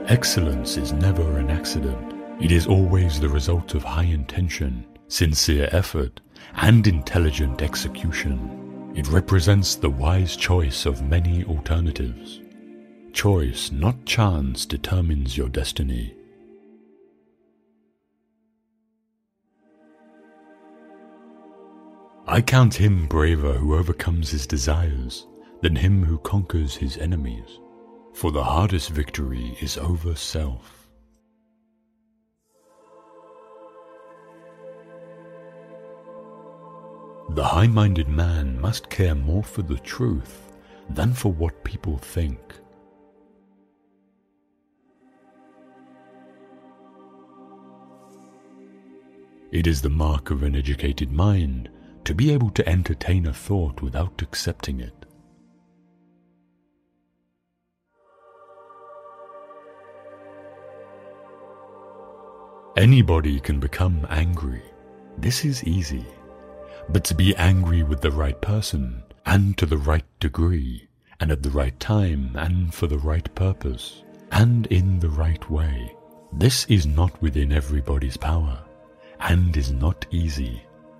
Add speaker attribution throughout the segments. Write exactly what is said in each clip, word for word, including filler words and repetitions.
Speaker 1: Excellence is never an accident. It is always the result of high intention, sincere effort, and intelligent execution. It represents the wise choice of many alternatives. Choice, not chance, determines your destiny. I count him braver who overcomes his desires than him who conquers his enemies, for the hardest victory is over self. The high-minded man must care more for the truth than for what people think. It is the mark of an educated mind to be able to entertain a thought without accepting it. Anybody can become angry. This is easy. But to be angry with the right person, and to the right degree, and at the right time, and for the right purpose, and in the right way, this is not within everybody's power, and is not easy.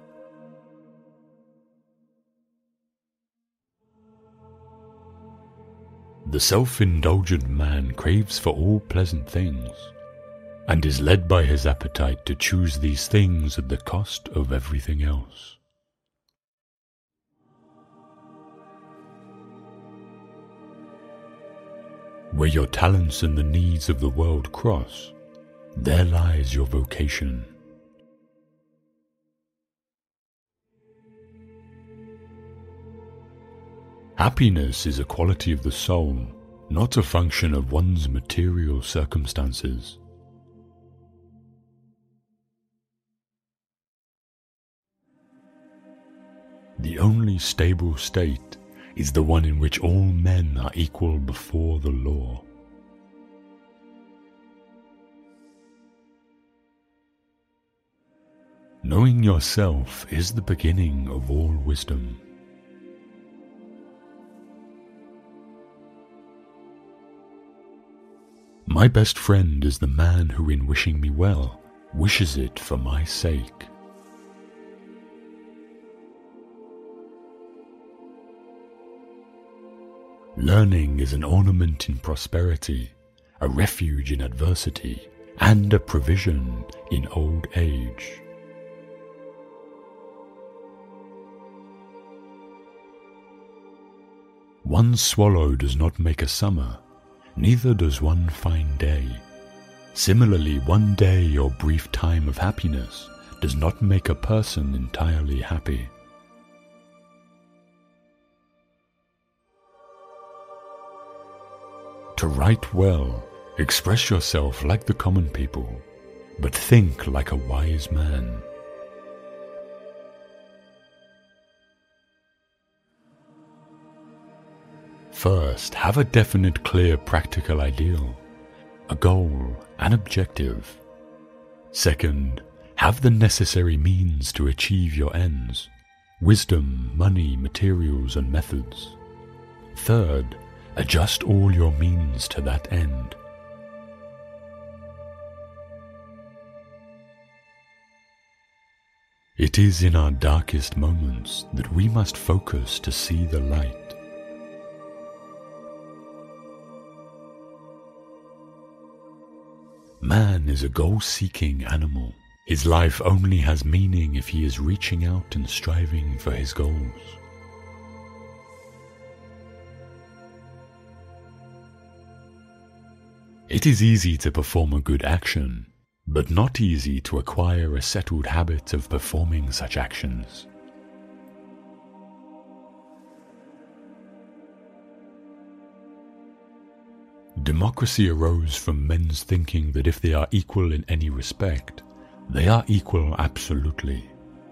Speaker 1: The self-indulgent man craves for all pleasant things, and is led by his appetite to choose these things at the cost of everything else. Where your talents and the needs of the world cross, there lies your vocation. Happiness is a quality of the soul, not a function of one's material circumstances. The only stable state is the one in which all men are equal before the law. Knowing yourself is the beginning of all wisdom. My best friend is the man who, in wishing me well, wishes it for my sake. Learning is an ornament in prosperity, a refuge in adversity, and a provision in old age. One swallow does not make a summer, neither does one fine day. Similarly, one day or brief time of happiness does not make a person entirely happy. To write well, express yourself like the common people, but think like a wise man. First, have a definite, clear, practical ideal, a goal, an objective. Second, have the necessary means to achieve your ends, wisdom, money, materials, and methods. Third, adjust all your means to that end. It is in our darkest moments that we must focus to see the light. Man is a goal-seeking animal. His life only has meaning if he is reaching out and striving for his goals. It is easy to perform a good action, but not easy to acquire a settled habit of performing such actions. Democracy arose from men's thinking that if they are equal in any respect, they are equal absolutely.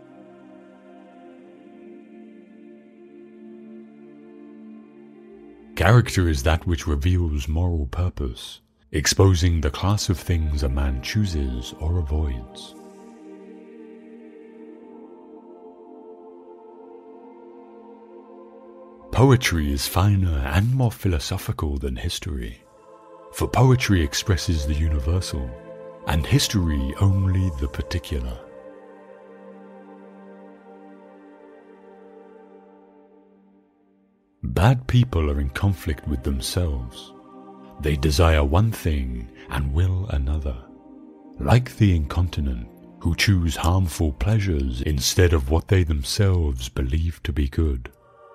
Speaker 1: Character is that which reveals moral purpose, exposing the class of things a man chooses or avoids. Poetry is finer and more philosophical than history. for poetry expresses the universal, and history only the particular. Bad people are in conflict with themselves. They desire one thing and will another, like the incontinent, who choose harmful pleasures instead of what they themselves believe to be good.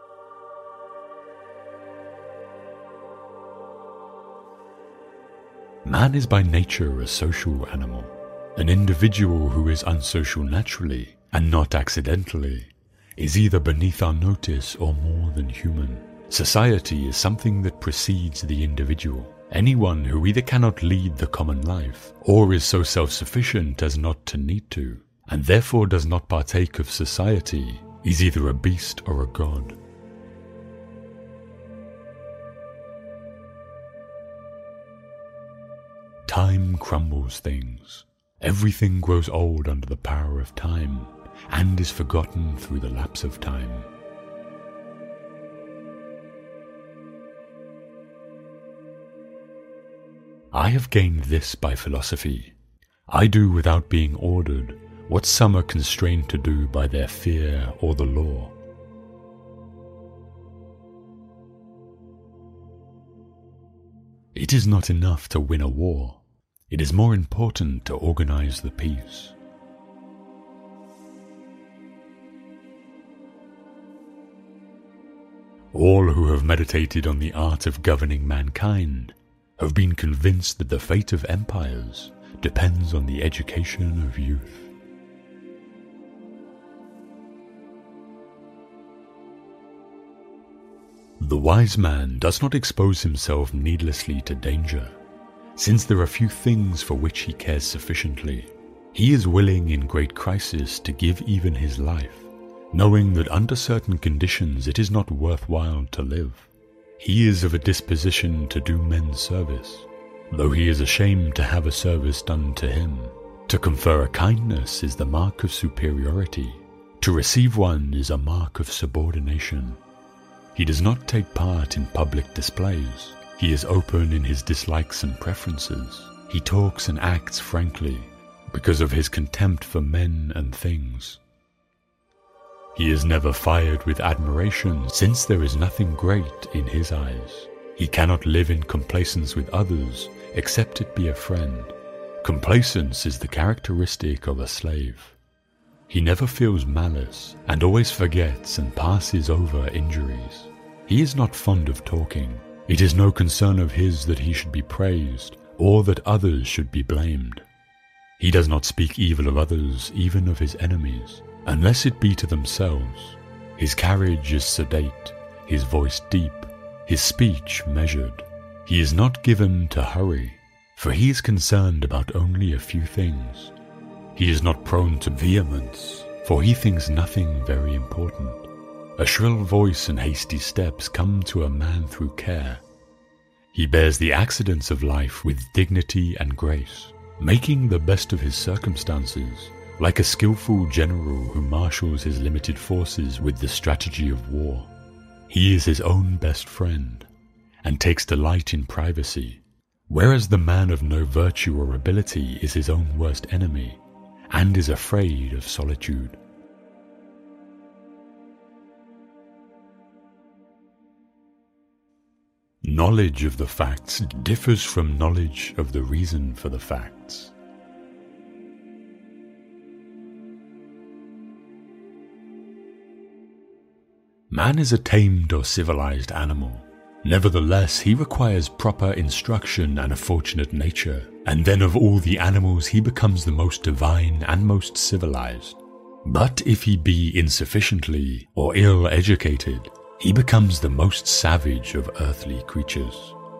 Speaker 1: Man is by nature a social animal, an individual who is unsocial naturally and not accidentally is either beneath our notice or more than human. Society is something that precedes the individual. Anyone who either cannot lead the common life or is so self-sufficient as not to need to, and therefore does not partake of society, is either a beast or a god. Time crumbles things. Everything grows old under the power of time, and is forgotten through the lapse of time. I have gained this by philosophy. I do without being ordered what some are constrained to do by their fear or the law. It is not enough to win a war. It is more important to organize the peace. All who have meditated on the art of governing mankind have been convinced that the fate of empires depends on the education of youth. The wise man does not expose himself needlessly to danger, since there are few things for which he cares sufficiently. He is willing in great crisis to give even his life, knowing that under certain conditions it is not worthwhile to live. He is of a disposition to do men's service, though he is ashamed to have a service done to him. To confer a kindness is the mark of superiority. To receive one is a mark of subordination. He does not take part in public displays. He is open in his dislikes and preferences. He talks and acts frankly because of his contempt for men and things. He is never fired with admiration, since there is nothing great in his eyes. He cannot live in complacence with others, except it be a friend. Complacence is the characteristic of a slave. He never feels malice, and always forgets and passes over injuries. He is not fond of talking. It is no concern of his that he should be praised, or that others should be blamed. He does not speak evil of others, even of his enemies, unless it be to themselves. His carriage is sedate, his voice deep, his speech measured. He is not given to hurry, for he is concerned about only a few things. He is not prone to vehemence, for he thinks nothing very important. A shrill voice and hasty steps come to a man through care. He bears the accidents of life with dignity and grace, making the best of his circumstances, like a skillful general who marshals his limited forces with the strategy of war. He is his own best friend, and takes delight in privacy, whereas the man of no virtue or ability is his own worst enemy, and is afraid of solitude. Knowledge of the facts differs from knowledge of the reason for the facts. Man is a tamed or civilized animal. Nevertheless, he requires proper instruction and a fortunate nature, and then of all the animals he becomes the most divine and most civilized. But if he be insufficiently or ill-educated, he becomes the most savage of earthly creatures.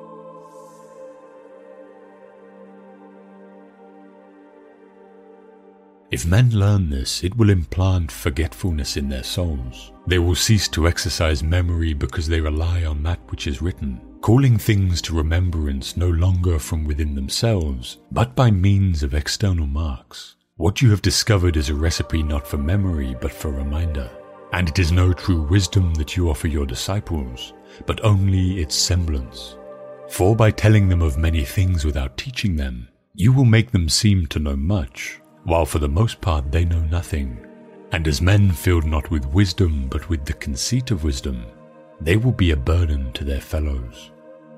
Speaker 1: If men learn this, it will implant forgetfulness in their souls. They will cease to exercise memory because they rely on that which is written, calling things to remembrance no longer from within themselves, but by means of external marks. What you have discovered is a recipe not for memory, but for reminder. And it is no true wisdom that you offer your disciples, but only its semblance. For by telling them of many things without teaching them, you will make them seem to know much, while for the most part they know nothing. And as men filled not with wisdom but with the conceit of wisdom, they will be a burden to their fellows.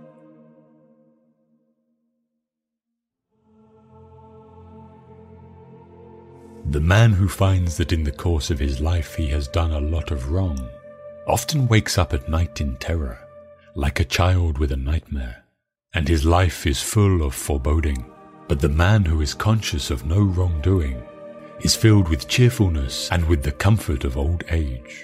Speaker 1: The man who finds that in the course of his life he has done a lot of wrong often wakes up at night in terror, like a child with a nightmare, and his life is full of foreboding. But the man who is conscious of no wrongdoing is filled with cheerfulness and with the comfort of old age.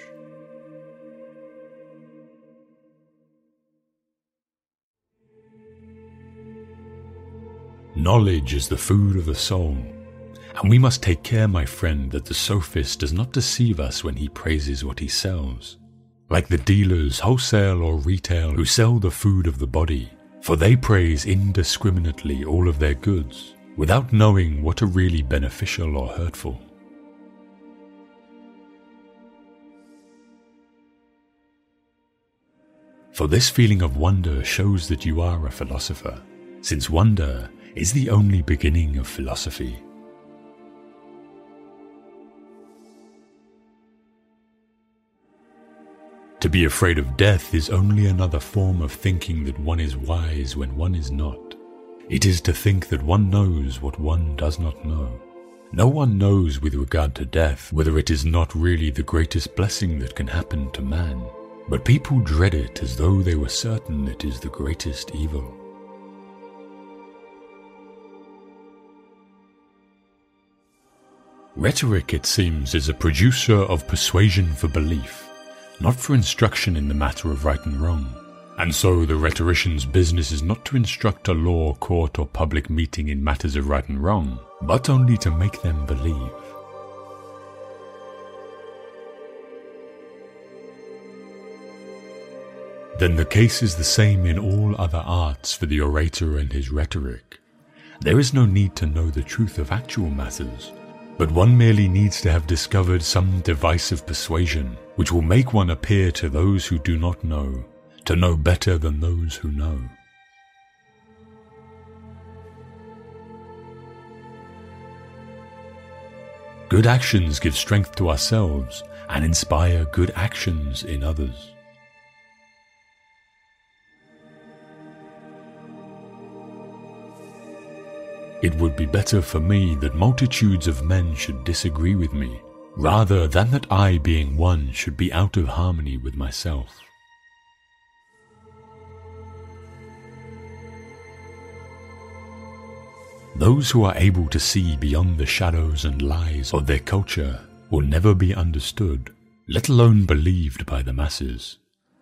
Speaker 1: Knowledge is the food of the soul, and we must take care, my friend, that the sophist does not deceive us when he praises what he sells, like the dealers, wholesale or retail, who sell the food of the body, for they praise indiscriminately all of their goods, without knowing what are really beneficial or hurtful. For this feeling of wonder shows that you are a philosopher, since wonder is the only beginning of philosophy. To be afraid of death is only another form of thinking that one is wise when one is not. It is to think that one knows what one does not know. No one knows with regard to death whether it is not really the greatest blessing that can happen to man, but people dread it as though they were certain it is the greatest evil. Rhetoric, it seems, is a producer of persuasion for belief, not for instruction in the matter of right and wrong. And so the rhetorician's business is not to instruct a law, court, or public meeting in matters of right and wrong, but only to make them believe. Then the case is the same in all other arts for the orator and his rhetoric. There is no need to know the truth of actual matters, but one merely needs to have discovered some device of persuasion which will make one appear to those who do not know to know better than those who know. Good actions give strength to ourselves and inspire good actions in others. It would be better for me that multitudes of men should disagree with me, rather than that I, being one, should be out of harmony with myself. Those who are able to see beyond the shadows and lies of their culture will never be understood, let alone believed by the masses.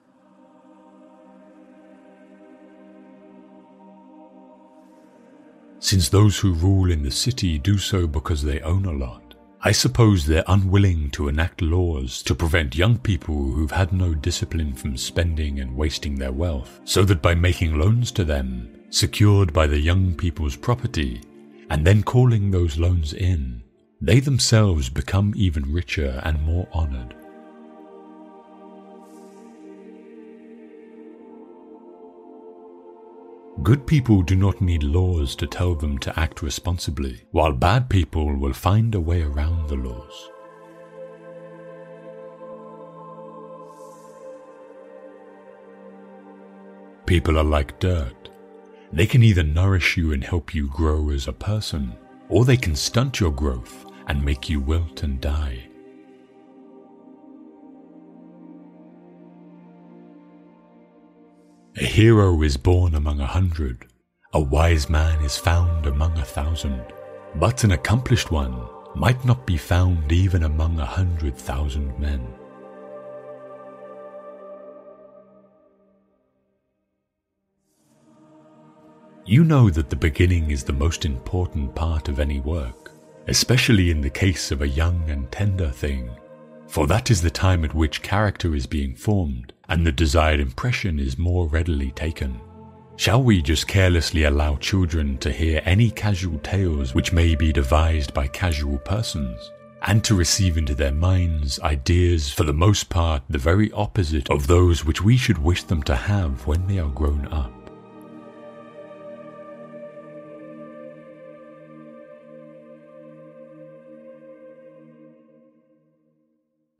Speaker 1: Since those who rule in the city do so because they own a lot, I suppose they're unwilling to enact laws to prevent young people who've had no discipline from spending and wasting their wealth, so that by making loans to them, secured by the young people's property, and then calling those loans in, they themselves become even richer and more honored. Good people do not need laws to tell them to act responsibly, while bad people will find a way around the laws. People are like dirt. They can either nourish you and help you grow as a person, or they can stunt your growth and make you wilt and die. A hero is born among a hundred, a wise man is found among a thousand, but an accomplished one might not be found even among a hundred thousand men. You know that the beginning is the most important part of any work, especially in the case of a young and tender thing, for that is the time at which character is being formed and the desired impression is more readily taken. Shall we just carelessly allow children to hear any casual tales which may be devised by casual persons, and to receive into their minds ideas for the most part the very opposite of those which we should wish them to have when they are grown up?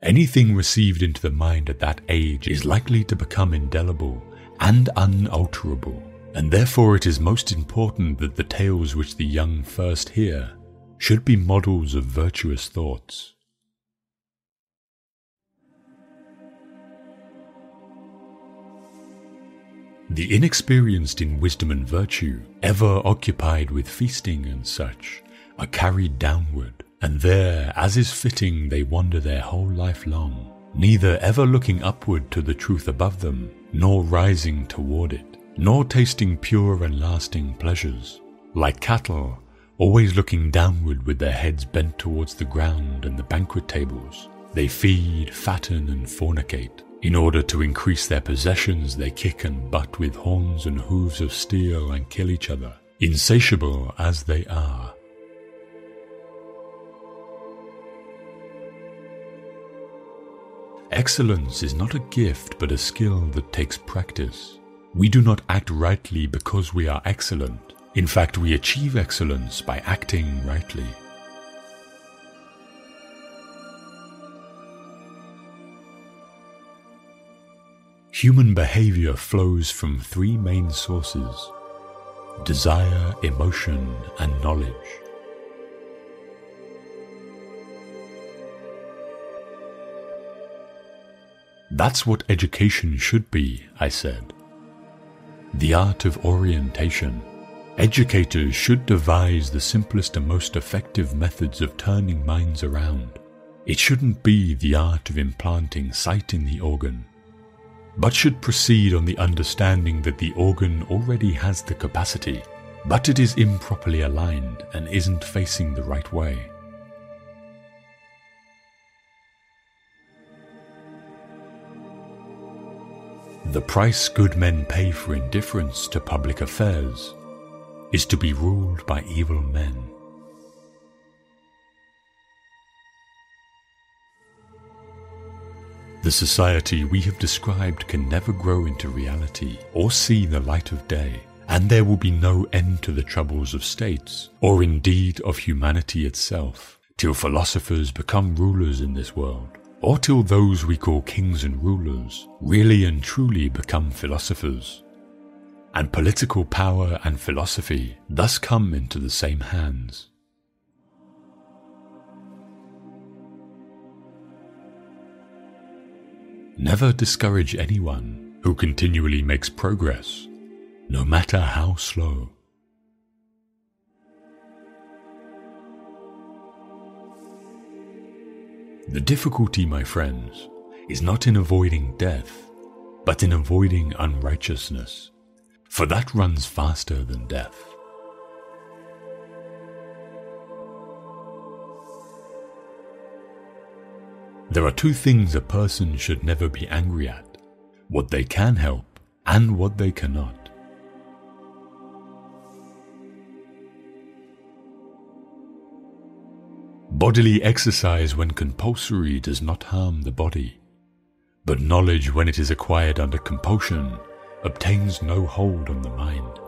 Speaker 1: Anything received into the mind at that age is likely to become indelible and unalterable, and therefore it is most important that the tales which the young first hear should be models of virtuous thoughts. The inexperienced in wisdom and virtue, ever occupied with feasting and such, are carried downward, and there, as is fitting, they wander their whole life long, neither ever looking upward to the truth above them, nor rising toward it, nor tasting pure and lasting pleasures. Like cattle, always looking downward with their heads bent towards the ground and the banquet tables, they feed, fatten, and fornicate. In order to increase their possessions, they kick and butt with horns and hooves of steel and kill each other, insatiable as they are. Excellence is not a gift but a skill that takes practice. We do not act rightly because we are excellent. In fact, we achieve excellence by acting rightly. Human behavior flows from three main sources: desire, emotion, and knowledge. That's what education should be, I said. The art of orientation. Educators should devise the simplest and most effective methods of turning minds around. It shouldn't be the art of implanting sight in the organ, but should proceed on the understanding that the organ already has the capacity, but it is improperly aligned and isn't facing the right way. The price good men pay for indifference to public affairs is to be ruled by evil men. The society we have described can never grow into reality or see the light of day, and there will be no end to the troubles of states, or indeed of humanity itself, till philosophers become rulers in this world, or till those we call kings and rulers really and truly become philosophers. And political power and philosophy thus come into the same hands. Never discourage anyone who continually makes progress, no matter how slow. The difficulty, my friends, is not in avoiding death, but in avoiding unrighteousness, for that runs faster than death. There are two things a person should never be angry at: what they can help and what they cannot. Bodily exercise when compulsory does not harm the body, but knowledge when it is acquired under compulsion obtains no hold on the mind.